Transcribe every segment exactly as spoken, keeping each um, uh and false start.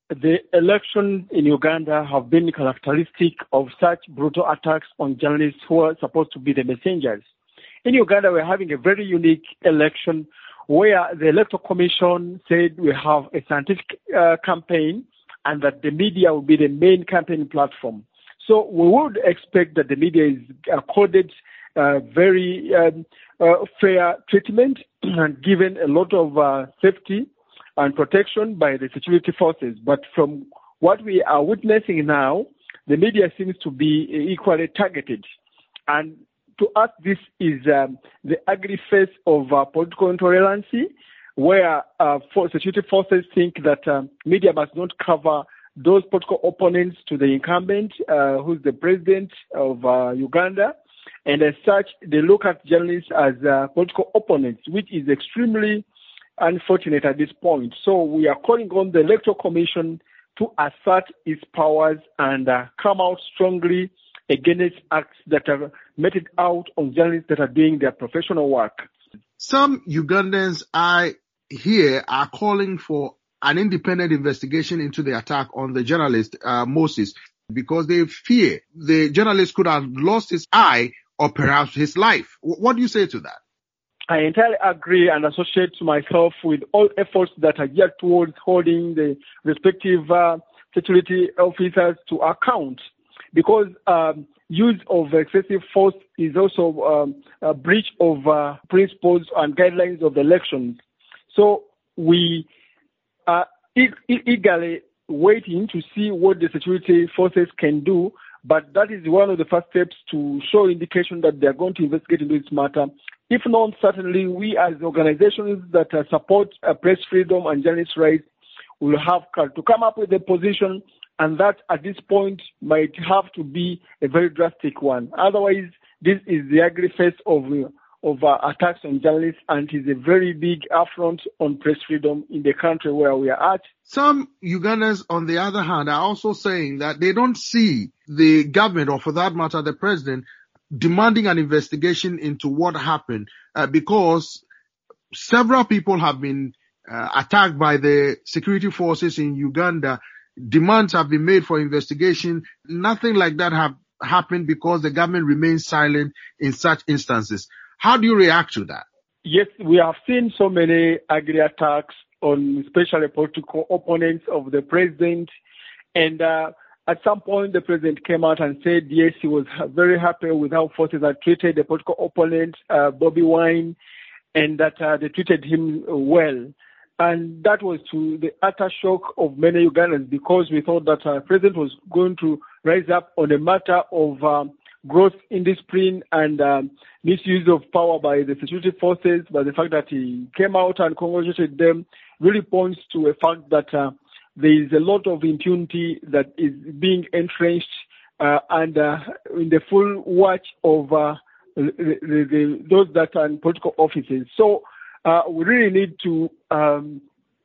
the elections in Uganda have been characteristic of such brutal attacks on journalists who are supposed to be the messengers. In Uganda, we're having a very unique election where the Electoral Commission said we have a scientific uh, campaign and that the media will be the main campaign platform. So we would expect that the media is accorded uh, very um, uh, fair treatment and given a lot of uh, safety and protection by the security forces. But from what we are witnessing now, the media seems to be equally targeted. And to us, this is um, the ugly face of uh, political intolerance, where uh, for security forces think that um, media must not cover those political opponents to the incumbent, uh, who's the president of uh, Uganda. And as such, they look at journalists as uh, political opponents, which is extremely unfortunate at this point. So we are calling on the Electoral Commission to assert its powers and uh, come out strongly against acts that are meted out on journalists that are doing their professional work. Some Ugandans I hear are calling for an independent investigation into the attack on the journalist, uh, Moses, because they fear the journalist could have lost his eye or perhaps his life. What do you say to that? I entirely agree and associate myself with all efforts that are geared towards holding the respective uh, security officers to account, because um, use of excessive force is also um, a breach of uh, principles and guidelines of the elections. So we are e- eagerly waiting to see what the security forces can do, but that is one of the first steps to show indication that they are going to investigate into this matter. If not, certainly we as organizations that uh, support uh, press freedom and journalist rights will have to come up with a position, and that at this point might have to be a very drastic one. Otherwise, this is the ugly face of, of uh, attacks on journalists, and it is a very big affront on press freedom in the country where we are at. Some Ugandans, on the other hand, are also saying that they don't see the government, or for that matter, the president, demanding an investigation into what happened uh, because several people have been uh, attacked by the security forces in Uganda. Demands have been made for investigation. Nothing like that have happened because the government remains silent in such instances. How do you react to that? Yes, we have seen so many ugly attacks on especially political opponents of the president. And uh, at some point, the president came out and said, yes, he was very happy with how forces had treated the political opponent, uh, Bobby Wine, and that uh, they treated him well. And that was to the utter shock of many Ugandans, because we thought that the uh, president was going to rise up on a matter of um, gross indiscipline and um, misuse of power by the security forces. But the fact that he came out and congratulated them really points to a fact that uh, there is a lot of impunity that is being entrenched uh, and uh, in the full watch of uh, the, the, the, those that are in political offices. So uh, we really need to um,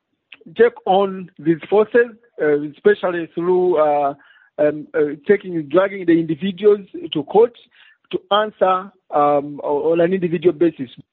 check on these forces, uh, especially through uh, um, uh, taking, dragging the individuals to court to answer um, on an individual basis.